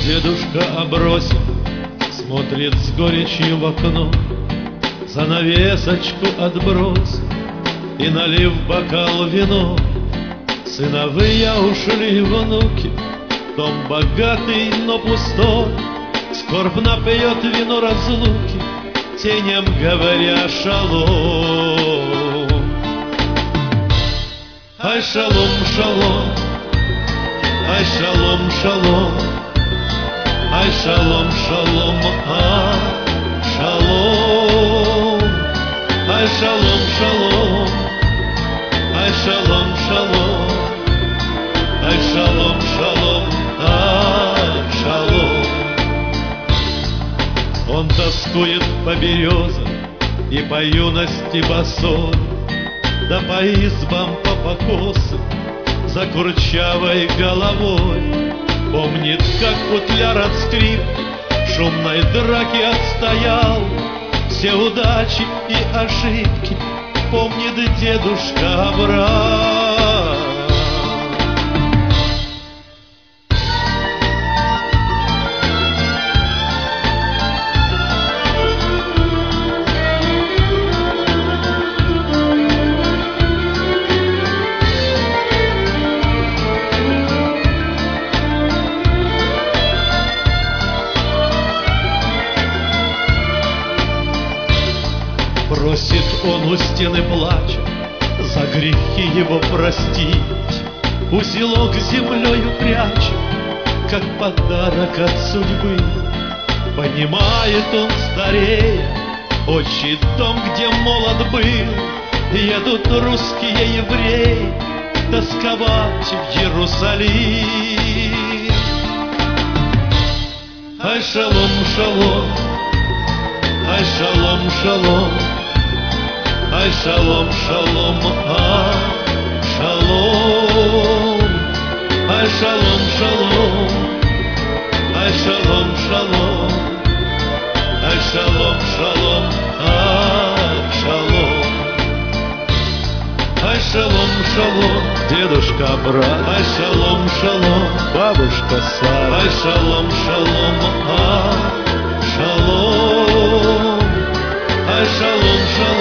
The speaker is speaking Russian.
Дедушка обросил, смотрит с горечью в окно, занавесочку отбросил и, налив бокал вино. Сыновья ушли, внуки, дом богатый, но пустой, скорбно пьет вино разлуки, теням говоря шалом. Ай, шалом, шалом, ай, шалом, шалом, ай, шалом, шалом, ай, шалом, ай, шалом, шалом, ай, шалом, шалом, ай, шалом, шалом, ай, шалом. Он тоскует по березам и по юности босой, да по избам, по покосам, за курчавой головой. Помнит, как футляр от скрипки шумной драки отстоял, все удачи и ошибки помнит дедушка Авраам. Просит он у стены плача за грехи его простить, узелок землею прячет, как подарок от судьбы. Понимает он, старея, отчий дом, где молод был, едут русские евреи тосковать в Иерусалим. Ай, шалом, шалом, ай, шалом, шалом, ай, шалом, шалом, ай, шалом, ай, шалом, шалом, ай, шалом, шалом, ай, шалом, шалом, ай, шалом, ай, шалом, шалом, дедушка брат, ай, шалом, шалом, бабушка Сара, ай, шалом, шалом, ай, шалом, ай, шалом, шалом.